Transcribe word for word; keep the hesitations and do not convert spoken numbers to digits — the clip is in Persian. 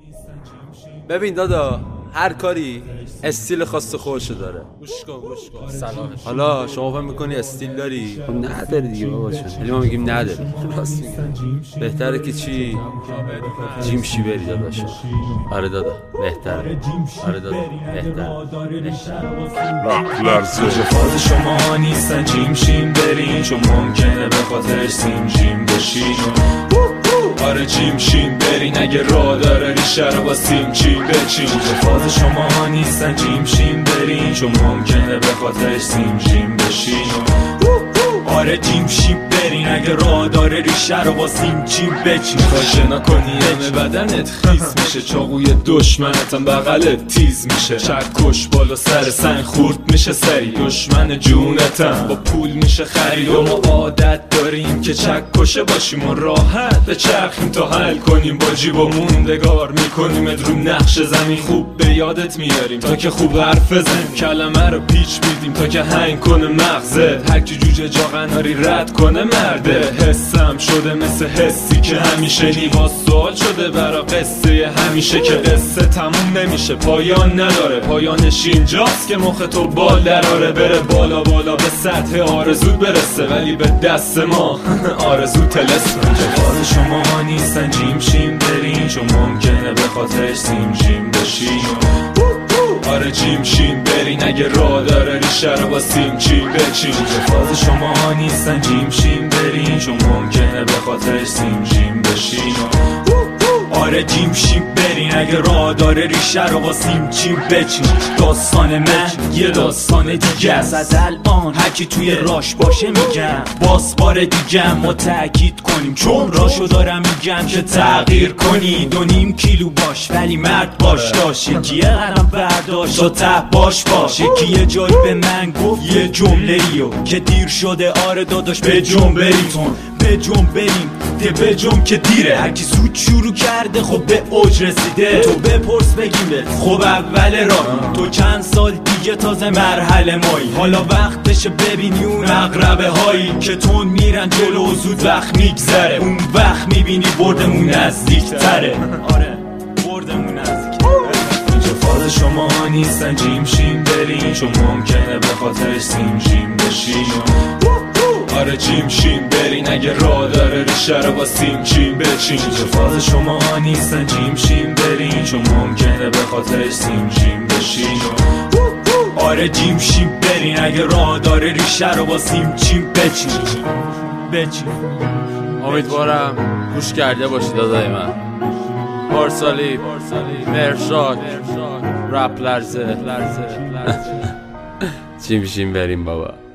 ببین دادا، هر کاری استیل خاص خودشو داره. گوش کن گوش کن. سلام. حالا شما فهم میکنی استیل داری؟ خب نداری دیگه بابا جون. ولی ما میگیم نداری. راست میگم. بهتره که چی؟ جیم شی بری داداش. آره دادا، بهتره. آره دادا، بهتره. رپ لرزه فاز شما نیستن جیم شیم برین، چون ممکنه به خاطرش سیم جیم بشین. آره جیم شیم برین، اگه راه داره ریشه رو با سیم چیم بچین. فاز شما نیستن جیم شیم برین، چون ممکنه به خاطرش سیم جیم بشین. آره جیم شیم برین، اگه راه داره ریشه رو با سیم چیم بچین. تا شنا کنی همه بدنت خیس میشه، چاقوی دشمنتم بغلت تیز میشه. چکش بالا سر سنگ خورد میشه سری، دشمن جونتم با پول میشه خرید. و ما عادت داریم که چکشه باشیم و راحت به چرخیم تا حل کنیم. با جیب و موندگار میکنیم رو نقش زمین، خوب به یادت میاریم تا که خوب حرف بزنیم. کلمه رو پیچ میدیم تا که هنگ کنه مغزت، هر کی جوجه جا قناری رد کنه مرده. حسم شده مثل حسی که همیشه نیواز سوال شده برا قصه همیشه، که قصه تموم نمیشه پایان نداره. پایانش اینجاست که مخ تو بال دراره، بره بالا بالا به سطح آرزود برسه، ولی به دست ما آرزو تلسم. فاز شما نیستن جیم شیم برین، چون ممکنه به خاطرش سیم جیم بشین. آره جیم شیم برین، اگه راه داره ریشه رو با سیم چیم بچین. فاز شما نیستن جیم شیم برین، چون ممکنه به خاطرش سیم جیم بشین. آره جیم شیم برین، اگه راه داره ریشه رو با سیم چیم بچین. داستان من یه داستان دیگه است، از الان هرکی توی راش باشه میگم. باز بار دیگه ما تأکید کنیم، چون راشو دارم میگم که تغییر کنی. دو نیم کیلو باش ولی مرد باش، داشت یکی قدم برداشت تا ته باش باش. یکی یه جایی به من گفت یه جمله ایو که دیر شده، آره داداش به جم بریم به جم بریم ده به جم که دیره. هرکی زود شروع کرده خب به اوج رسیده، تو بپرس بگیم به خب اول راه. تو چند سال دیگه تازه مرحله مایی، حالا وقتشه ببینی اون عقربه هایی که تون میرن جلو و زود وقت میگذره. اون وقت میبینی بردمون نزدیک تره. آره بردمون نزدیک تره. فاز شما نیستن جیم شیم برین، چون ممکنه به خاطرش سیم جیم بشین. آره جیم شیم برین، اگه راه داره ریشه رو با سیم چیم بچین. فاز شما نیستن جیم شیم برین، چون ممکنه به خاطرش سیم جیم بشین. آره جیم شیم برین، اگه راه داره ریشه رو با سیم چیم بچین بچین. امیدوارم گوش کرده باشی دادای من. پارسالی مرشاد رپ لرزه جیم شیم بریم بابا.